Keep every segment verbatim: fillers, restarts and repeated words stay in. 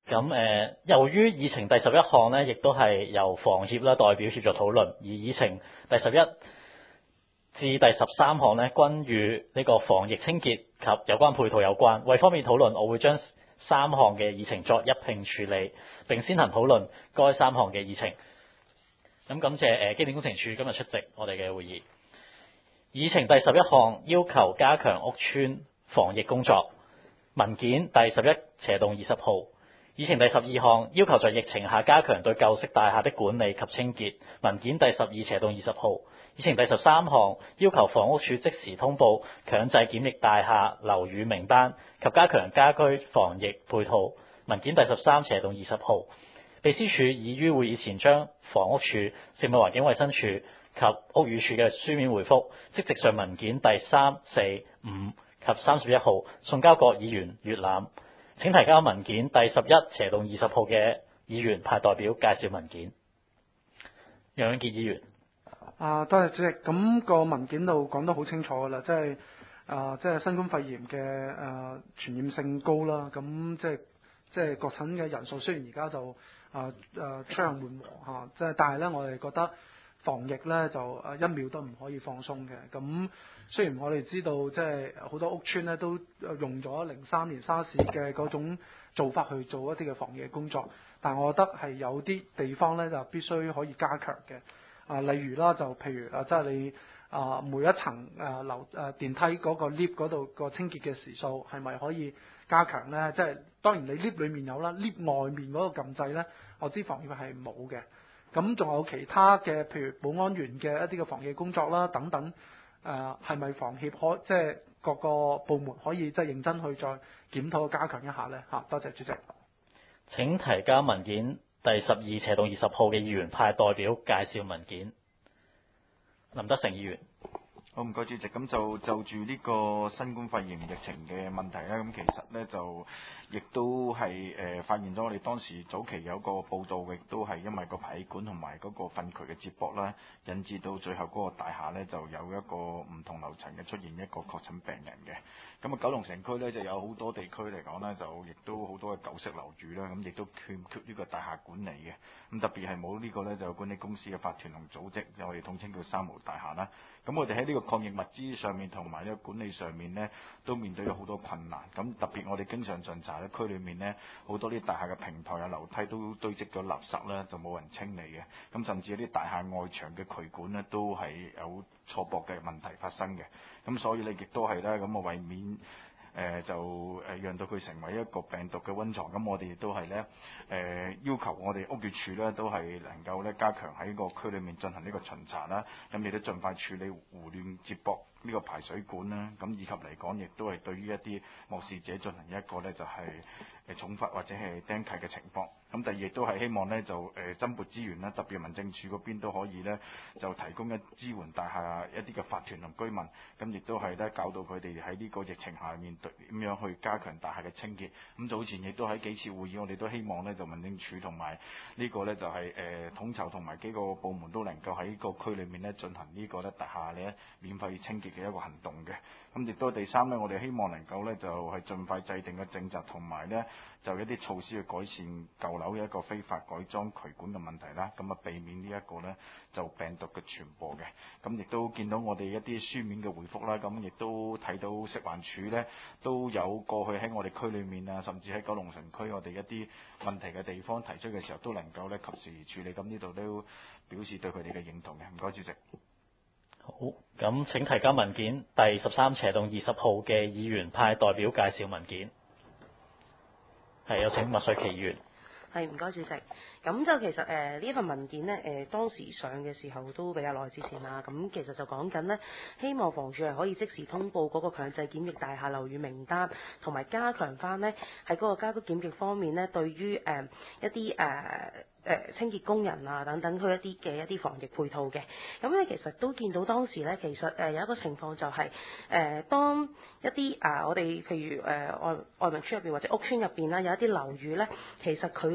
咁誒、呃，由於議程第十一項呢，亦都係由房協啦代表協助討論，而議程第十一至第十三項呢，均與呢個防疫清潔及有關配套有關。為方便討論，我會將三項嘅議程作一併處理，並先行討論該三項嘅議程。咁感謝誒機電工程署今日出席我哋嘅會議。議程第十一項要求加強屋邨防疫工作，文件第十一斜動二十號。議程第十二項要求在疫情下加強對舊式大廈的管理及清潔，文件第十二斜動二十號。議程第十三項要求房屋署即時通報強制檢疫大廈樓宇名單及加強家居防疫配套，文件第十三斜動二十號。秘書處已於會議前將房屋署、食物環境衛生署及屋宇署嘅書面回覆，即直上文件第三、四、五及三十一號送交各議員閱覽。請提交文件第十一斜動二十號嘅議員派代表介紹文件。楊永傑議員。 啊，多謝主席。咁、個文件度講得好清楚㗎啦，即係啊，即係新冠肺炎嘅誒、呃、傳染性高啦。咁即係即係確診嘅人數雖然而家就啊誒趨向緩和嚇，即、啊、係但係咧，我哋覺得防疫咧就誒一秒都唔可以放鬆嘅。咁雖然我哋知道即係好多屋邨咧都用咗零三年沙士嘅嗰種做法去做一啲嘅防疫工作，但係我覺得係有啲地方咧就必須可以加強嘅。啊，例如啦，就譬如啊，即係你啊每一層誒樓誒電梯嗰個 lift 嗰度個清潔嘅時數係咪可以加強咧？即係當然你 lift 裡面有啦 ，lift 外面嗰個撳掣咧，我知房協係冇嘅。咁仲有其他嘅，譬如保安員嘅一啲嘅防疫工作啦，等等誒，係咪房協可即係各個部門可以即係認真去再檢討加強一下咧？嚇，多謝主席。 請提交文件第十二斜動二十號嘅議員派代表介紹文件。林德成議員。 好，唔該主席。咁就就住呢個新冠肺炎疫情嘅問題咧，咁其實咧就亦都係誒、呃、發現咗我哋當時早期有個報道，亦都係因為個排氣管同埋嗰個糞渠嘅接駁啦，引致到最後嗰個大廈咧就有一個唔同樓層嘅出現一個確診病人嘅。咁啊，九龍城區咧就有好多地區嚟講咧，就亦都好多嘅舊式樓宇啦，咁亦都欠缺呢個大廈管理嘅。咁特別係冇呢個咧就管理公司嘅法團同組織，就我哋統稱叫三無大廈啦。咁我哋喺呢個抗疫物資上面同埋呢個管理上面呢，都面對咗好多困難。咁特別我哋經常巡查咧，區裏面呢，好多啲大廈嘅平台啊、樓梯都堆積咗垃圾啦，就冇人清理嘅。咁甚至有啲大廈外牆嘅渠管呢，都係有錯駁嘅問題發生嘅。咁所以呢，亦都係咧，咁啊為免誒、呃、就誒讓到佢成為一個病毒嘅溫床，咁我哋亦都係咧誒要求我哋屋宇署咧都係能夠咧加強喺個區裏面進行呢個巡查啦，咁亦都盡快處理胡亂接駁呢個排水管啦，咁以及嚟講亦都係對於一啲漠視者進行一個咧就係誒重罰或者係釘契嘅情況。咁第二亦都係希望咧就誒增撥資源啦，特別民政處嗰邊都可以咧就提供一支援大廈一啲嘅法團同居民，咁亦都係咧教導佢哋喺呢個疫情下面對點樣去加強大廈嘅清潔。咁早前亦都喺幾次會議，我哋都希望咧就民政處同埋呢個咧就係誒統籌同埋幾個部門都能夠喺個區裏面咧進行呢個咧大廈咧免費清潔嘅一個行動嘅。咁亦都第三咧，我哋希望能夠咧就係盡快制定嘅政策同埋咧就一啲措施去改善舊樓嘅一個非法改裝渠管嘅問題啦，咁啊避免呢一個咧就病毒嘅傳播嘅。咁亦都見到我哋一啲書面嘅回覆啦，咁亦都睇到食環署咧都有過去喺我哋區裏面啊，甚至喺九龍城區我哋一啲問題嘅地方提出嘅時候，都能夠咧及時處理。咁呢度都表示對佢哋嘅認同嘅。唔該主席。 好，咁請提交文件第十三斜動二十號嘅議員派代表介紹文件。係，有請麥瑞琪議員。 係，唔該主席。咁就其實誒呢一份文件呢，誒、呃、當時上嘅時候都比較耐之前啦。咁其實就講緊呢，希望房署係可以即時通報嗰個強制檢疫大廈樓宇名單，同埋加強翻呢喺嗰個家居檢疫方面呢，對於誒、呃、一啲誒。呃誒清潔工人啊等等，佢一啲嘅一啲防疫配套嘅，咁咧其實都見到當時咧，其實誒有一個情況就係、是、誒、呃、當一啲啊我哋譬如誒、呃、外外民村入邊或者屋村入邊啦，有一啲樓宇咧，其實佢係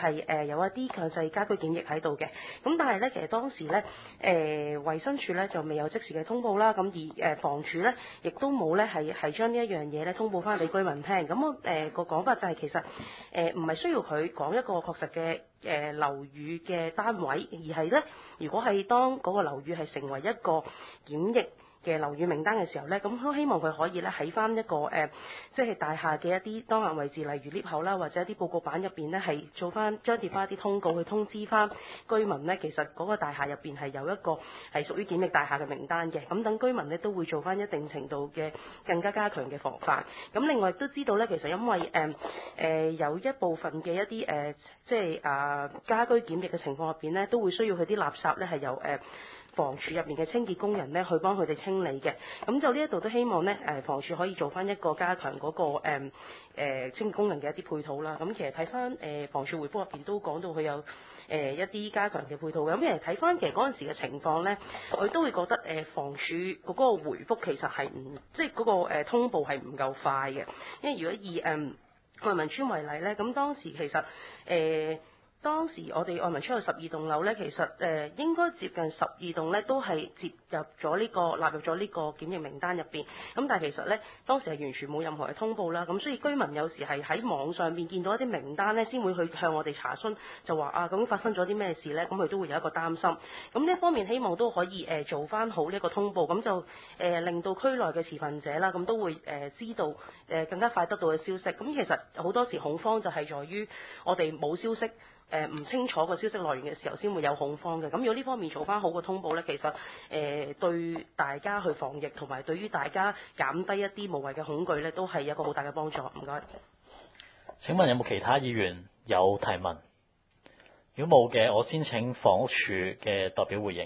係誒有一啲強制家居檢疫喺度嘅。咁但係咧，其實當時咧誒衛生署咧就未有即時嘅通報啦。咁而誒房署咧亦都冇咧係係將呢一樣嘢咧通報翻俾居民聽。咁我誒個講法就係其實誒唔係需要佢講一個確實嘅誒樓宇嘅單位，而係咧如果係當嗰個樓宇係成為一個檢疫嘅樓宇名單嘅時候咧，咁都希望佢可以咧喺翻一個誒、呃，即係大廈嘅一啲當眼位置，例如 lift 口啦，或者一啲報告板入邊咧，係做翻張貼翻一啲通告去通知翻居民咧，其實嗰個大廈入邊係有一個係屬於檢疫大廈嘅名單嘅，咁等居民咧都會做翻一定程度嘅更加加強嘅防範。咁另外亦都知道咧，其實因為誒誒、呃呃、有一部分嘅一啲誒、呃，即係啊、呃、家居檢疫嘅情況入邊咧，都會需要佢啲垃圾咧係由誒。呃房署入面嘅清潔工人咧，去幫佢哋清理嘅。咁就呢一度都希望咧，誒房署可以做翻一個加強嗰、那個誒、呃呃、清潔工人嘅一啲配套啦。咁其實睇翻誒房署回覆入邊都講到佢有誒、呃、一啲加強嘅配套嘅。咁其實睇翻其實嗰陣時嘅情況咧，我都會覺得誒、呃、房署嗰個回覆其實係唔即係嗰個、呃、通報係唔夠快嘅。因為如果以誒愛民邨為例咧，咁當時其實誒。呃當時我哋愛民邨有十二棟樓咧，其實誒、呃、應該接近十二棟咧都係接入咗呢、這個納入咗呢個檢疫名單入邊。咁但係其實咧當時係完全冇任何嘅通報啦。咁所以居民有時係喺網上邊見到一啲名單咧，先會去向我哋查詢，就話啊究竟發生咗啲咩事咧？咁佢都會有一個擔心。咁呢一方面希望都可以誒、呃、做翻好呢一個通報，咁就誒、呃、令到區內嘅持份者啦，咁都會誒、呃、知道誒、呃、更加快得到嘅消息。咁其實好多時恐慌就係在於我哋冇消息。誒唔、呃、清楚個消息來源嘅時候，先會有恐慌嘅。咁如果呢方面做翻好個通報呢，其實誒、呃、對大家去防疫同埋對於大家減低一啲無謂嘅恐懼呢，都係一個好大嘅幫助。唔該。 請問有冇其他議員有提問？如果冇嘅，我先請房屋署嘅代表回應。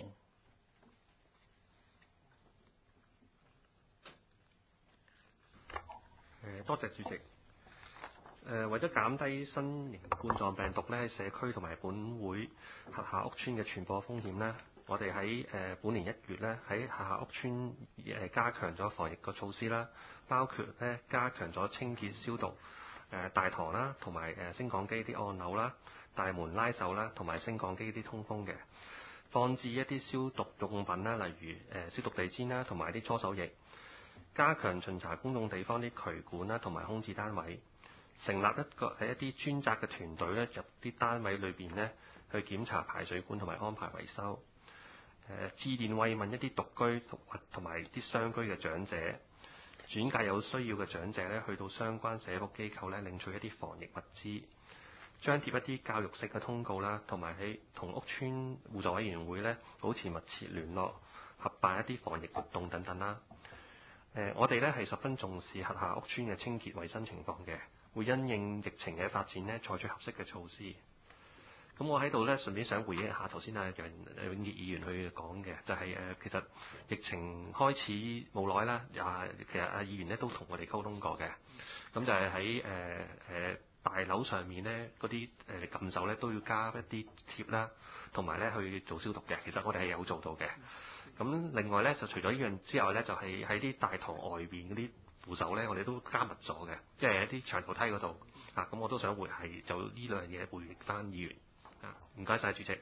誒，多謝主席。誒、呃，為咗減低新型冠狀病毒咧喺社區同埋本會轄下屋邨嘅傳播風險咧，我哋喺誒本年一月咧喺轄下屋邨誒、呃、加強咗防疫嘅措施啦，包括咧加強咗清潔消毒誒、呃、大堂啦，同埋誒升降機啲按鈕啦、大門拉手啦，同埋升降機啲通風嘅，放置一啲消毒用品啦，例如誒、呃、消毒地氈啦，同埋啲搓手液，加強巡查公眾地方啲渠管啦，同埋空置單位。成立一個係一啲專責嘅團隊咧，入啲單位裏邊咧去檢查排水管同埋安排維修。誒、呃，致電慰問一啲獨居同同埋啲雙居嘅長者，轉介有需要嘅長者咧去到相關社福機構咧領取一啲防疫物資，張貼一啲教育式嘅通告啦，同埋喺同屋邨互助委員會咧保持密切聯絡，合辦一啲防疫活動等等啦。誒、呃，我哋咧係十分重視轄下屋邨嘅清潔衞生情況嘅。會因應疫情嘅發展咧，採取合適嘅措施。咁我喺度咧，順便想回應一下頭先阿楊永傑議員去講嘅，就係、是、誒其實疫情開始冇耐啦，啊其實阿議員咧都同我哋溝通過嘅。咁就係喺誒誒大樓上面咧，嗰啲誒撳手咧都要加一啲貼啦，同埋咧去做消毒嘅。其實我哋係有做到嘅。咁另外咧，就除咗呢樣之外咧，就係喺啲大堂外邊嗰啲扶手咧，我哋都加密咗嘅，即係一啲長途梯嗰度啊。咁我都想回係就呢兩樣嘢回應翻議員啊。唔該晒主席。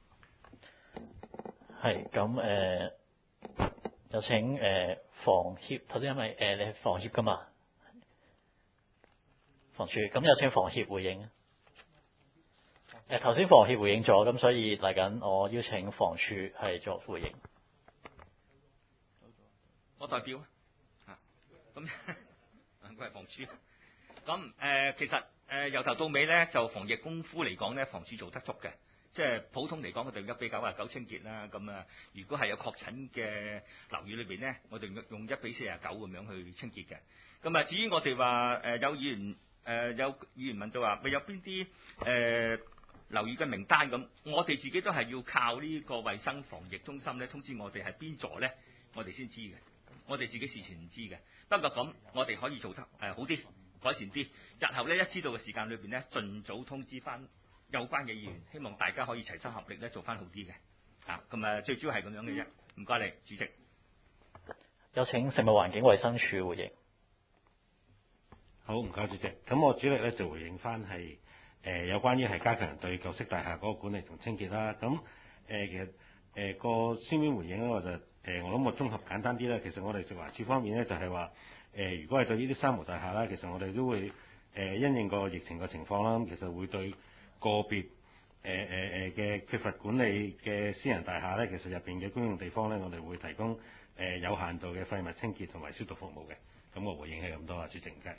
係咁誒，有請誒、呃、房協頭先，因為誒、呃、你係房協噶嘛，房署咁有請房協回應。誒頭先房協回應咗，咁所以嚟緊我邀請房署係作回應。 我代表啊，咁佢係房署。咁誒、呃，其實誒由、呃、頭到尾咧，就防疫功夫嚟講咧，房署做得足嘅。即係普通嚟講，我哋一比九啊九清潔啦。咁啊，如果係有確診嘅樓宇裏邊咧，我哋用一比四啊九咁樣去清潔嘅。咁啊，至於我哋話誒有議員誒、呃、有議員問到話，咪有邊啲誒樓宇嘅名單咁？我哋自己都係要靠呢個衞生防疫中心咧通知我哋係邊座咧，我哋先知嘅。我哋自己事前唔知嘅，不過咁我哋可以做得誒、呃、好啲，改善啲。日後咧一知道嘅時間裏邊咧，盡早通知翻有關嘅議員，希望大家可以齊心合力咧做翻好啲嘅。啊，咁啊最主要係咁樣嘅啫。唔該你，主席。 有請食物環境衞生署回應。 好，唔該主席。咁我主力咧就回應翻係呃、有關於係加強對舊式大廈嗰個管理同清潔啦。咁誒、呃、其實誒、呃、個書面回應咧，我就誒、呃、我諗我綜合簡單啲啦。其實我哋食環署方面咧就係話誒，如果係對呢啲三無大廈啦，其實我哋都會誒、呃、因應個疫情嘅情況啦，其實會對個別誒誒誒嘅缺乏管理嘅私人大廈咧，其實入邊嘅公用地方咧，我哋會提供誒、呃、有限度嘅廢物清潔同埋消毒服務嘅。咁我回應係咁多啊，主席唔該。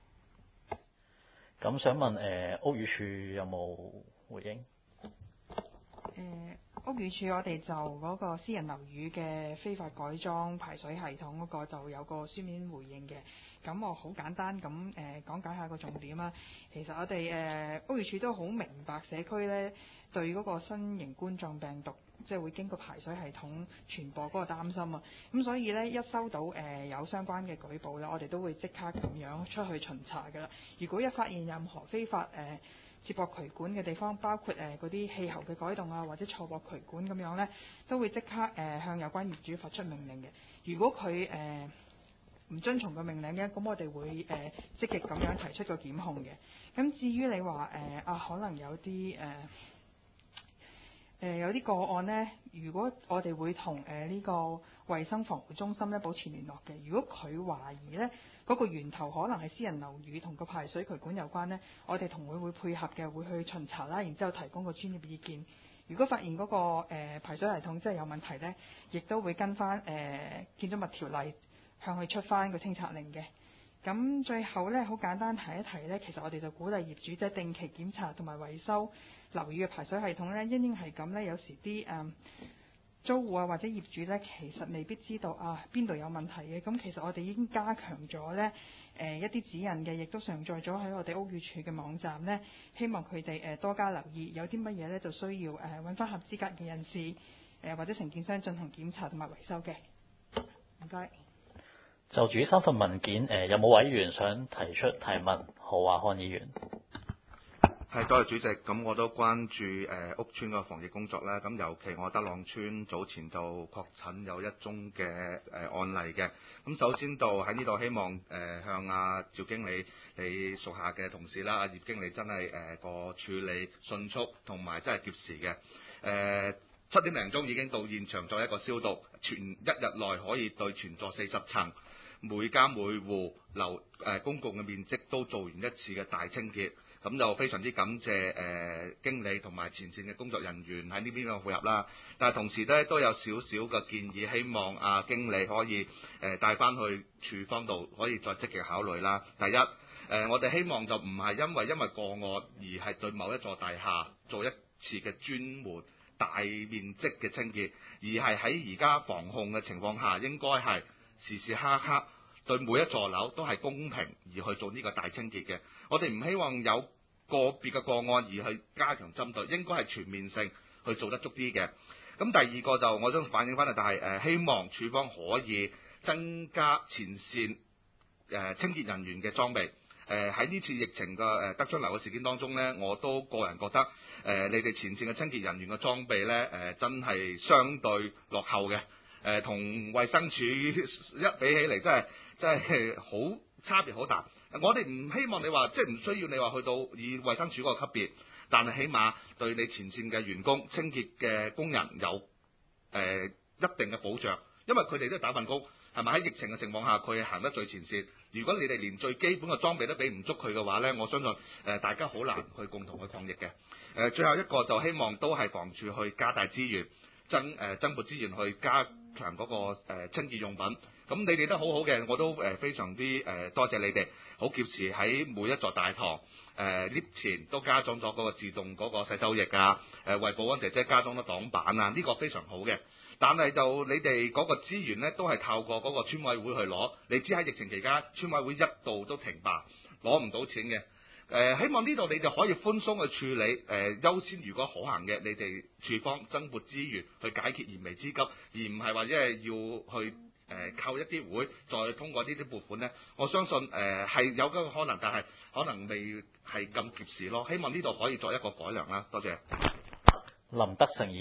咁想問誒、呃、屋宇署有冇回應？ 誒、呃、屋宇署我哋就嗰個私人樓宇嘅非法改裝排水系統嗰個就有個書面回應嘅。咁我好簡單咁誒、呃、講解下個重點啦。其實我哋誒、呃、屋宇署都好明白社區咧對嗰個新型冠狀病毒即係會經過排水系統傳播嗰個擔心啊。咁所以咧一收到誒、呃、有相關嘅舉報咧，我哋都會即刻咁樣出去巡查㗎啦。如果一發現任何非法誒、呃接駁渠管嘅地方，包括誒嗰啲氣喉嘅改動啊，或者錯駁渠管咁樣呢，都會即刻誒、呃、向有關業主發出命令嘅。如果佢誒唔遵從個命令嘅，咁我哋會誒、呃、積極咁樣提出個檢控嘅。咁至於你話誒、呃、啊，可能有啲誒誒有啲個案呢，如果我哋會同誒呢個衛生防護中心咧保持聯絡嘅。如果佢懷疑呢，嗰個源頭可能係私人樓宇同個排水渠管有關呢，我哋同會會配合嘅，會去巡查啦，然之後提供個專業意見。如果發現嗰、嗰個、呃、排水系統真係有問題呢，亦都會跟翻誒、呃、建築物條例向佢出翻個清拆令嘅。咁最後呢，好簡單提一提呢，其實我哋就鼓勵業主即係定期檢查同埋維修樓宇嘅排水系統呢。因應係咁呢，有時啲誒、呃租戶啊或者業主呢，其實未必知道啊邊度有問題嘅。咁其實我哋已經加強咗呢誒一啲指引嘅，亦都上載咗喺我哋屋宇署嘅網站呢。希望佢哋誒多加留意，有啲乜嘢呢就需要誒揾翻合資格嘅人士誒、呃、或者承建商進行檢查同埋維修嘅。唔該。 就住三份文件，誒、呃、有冇委員想提出提問？好啊，康議員。 係，多謝主席。咁我都關注誒、呃、屋邨嘅防疫工作啦。咁尤其我德朗邨早前就確診有一宗嘅誒、呃、案例嘅。咁首先就喺呢度希望誒、呃、向阿、啊、趙經理你屬下嘅同事啦，阿葉經理真係誒個處理迅速同埋真係貼時嘅。誒、呃、七點零鐘已經到現場做一個消毒，全一日內可以對全座四十層每家每戶樓誒、呃、公共嘅面積都做完一次嘅大清潔。咁就非常之感謝誒、呃、經理同埋前線嘅工作人員喺呢邊嘅配合啦。但係同時咧都有少少嘅建議，希望啊經理可以誒、呃、帶翻去處方度，可以再積極考慮啦。第一，誒、呃、我哋希望就唔係因為因為個案而係對某一座大廈做一次嘅專門大面積嘅清潔，而係喺而家防控嘅情況下，應該係時時刻刻對每一座樓都係公平而去做呢個大清潔嘅。我哋唔希望有個別嘅個案而去加強針對，應該係全面性去做得足啲嘅。咁第二個就我想反映翻嚟，就係誒希望處方可以增加前線誒、呃、清潔人員嘅裝備。誒喺呢次疫情嘅誒德昌樓嘅事件當中呢，我都個人覺得誒、呃、你哋前線嘅清潔人員嘅裝備呢，誒、呃、真係相對落後嘅。誒同衛生署一比起嚟，真係真係好差別好大。我哋唔希望你話，即係唔需要你話去到以衛生署嗰個級別，但係起碼對你前線嘅員工、清潔嘅工人有誒、呃、一定嘅保障，因為佢哋都係打份工，係咪喺疫情嘅情況下，佢係行得最前線。如果你哋連最基本嘅裝備都俾唔足佢嘅話呢，我相信誒、呃、大家好難去共同去抗疫嘅。誒、呃、最後一個就希望都係房署去加大資源。增誒、呃、增撥資源去加強嗰、那個、呃、清潔用品，咁你哋都好好嘅，我都誒、呃、非常之誒、呃、多謝你哋，好及時喺每一座大堂誒 lift 前都加裝咗嗰個自動嗰個洗手液啊，誒、呃、為保安姐姐加裝咗擋板啊，呢、這個非常好嘅。但係就你哋嗰個資源呢，都係透過嗰個村委會去攞，你知喺疫情期間村委會一度都停辦，攞唔到錢嘅。誒、呃、希望呢度你哋可以寬鬆去處理，誒、呃、優先如果可行嘅，你哋處方增撥資源去解決燃眉之急，而唔係話因為要去誒、呃、靠一啲會再通過呢啲撥款呢。我相信誒係、呃、有嗰個可能，但係可能未係咁及時咯。希望呢度可以作一個改良啦。多謝。 林德成議員。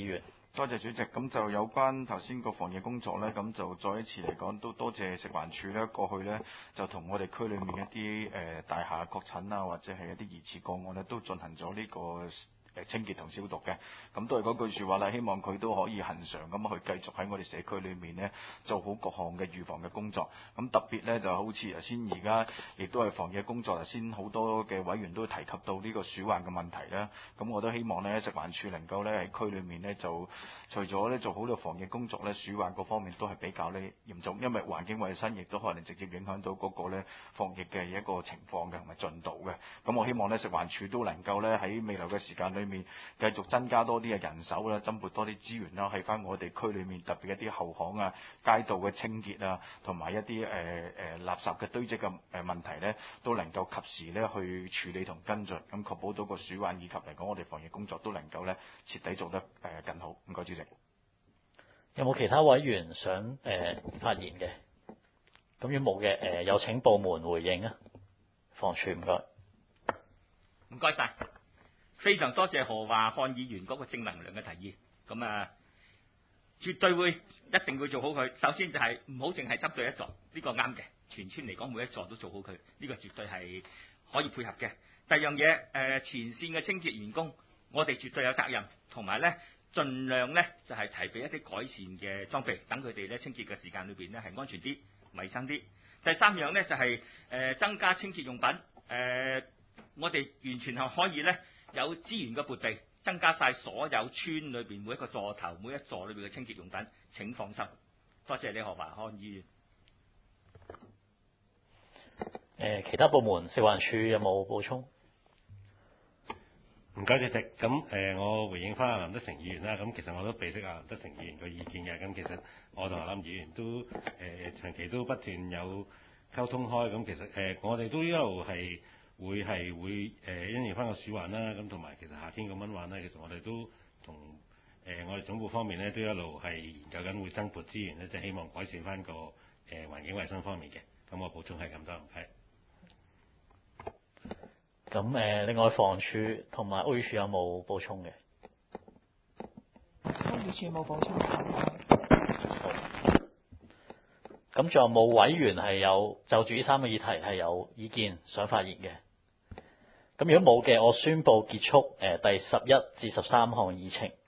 多謝主席。咁就有關頭先個防疫工作呢，咁就再一次嚟講，都多謝食環署呢。過去呢，就同我哋區裏面一啲誒、呃、大廈確診啊，或者係一啲疑似個案呢，都進行咗呢、這個。誒清潔同消毒嘅，咁都係嗰句説話啦。希望佢都可以恒常咁去繼續喺我哋社區裏面呢做好各項嘅預防嘅工作。咁特別呢，就好似頭先而家亦都係防疫工作，頭先好多嘅委員都提及到呢個鼠患嘅問題啦。咁我都希望呢食環署能夠呢喺區裏面呢，就除咗呢做好呢個防疫工作呢，鼠患嗰方面都係比較呢嚴重，因為環境衛生亦都可能直接影響到嗰個呢防疫嘅一個情況嘅同埋進度嘅。咁我希望呢食環署都能夠呢喺未來嘅時間裏面繼續增加多啲嘅人手啦，增撥多啲資源啦，喺翻我哋區裏面特別一啲後巷啊、街道嘅清潔啊，同埋一啲誒誒垃圾嘅堆積嘅誒問題呢，都能夠及時呢去處理同跟進，咁確保到個鼠患以及嚟講我哋防疫工作都能夠呢徹底做得誒更好。唔該，主席。 有冇其他委員想誒、呃、發言嘅？咁如果冇嘅，誒、呃、有請部門回應啊。房署唔該。 唔該晒。非常多謝何華漢議員嗰個正能量嘅提議，咁啊，絕對會一定會做好佢。首先就係唔好淨係針對一座，呢個啱嘅。全村嚟講，每一座都做好佢，呢個絕對係可以配合嘅。第二樣嘢，誒前線嘅清潔員工，我哋絕對有責任，同埋咧盡量咧就係提備一啲改善嘅裝備，等佢哋咧清潔嘅時間裏邊咧係安全啲、衞生啲。第三樣咧就係誒增加清潔用品，誒我哋完全係可以咧。有資源嘅撥備，增加晒所有村裏邊每一個座頭、每一座裏邊嘅清潔用品。請放心，多謝你何華漢議員。 誒，其他部門食環署有冇補充？ 唔該，主席。咁誒、呃，我回應翻阿林德成議員啦。咁其實我都備識阿林德成議員嘅意見嘅。咁其實我同阿林議員都誒、呃、長期都不斷有溝通開。咁其實誒、呃，我哋都一路係。會係會誒、呃、因應翻個鼠患啦，咁同埋其實夏天個蚊患咧，其實我哋都同誒、呃、我哋總部方面咧都一路係研究緊會增撥資源咧，即係希望改善翻個誒、呃、環境衞生方面嘅。咁我補充係咁多，唔該。 咁誒、呃，另外房署同埋屋宇署有冇補充嘅？ 屋宇署冇補充。 咁仲有冇委員係有就住呢三個議題係有意見想發言嘅？咁如果冇嘅，我宣布結束誒第十一至十三項議程。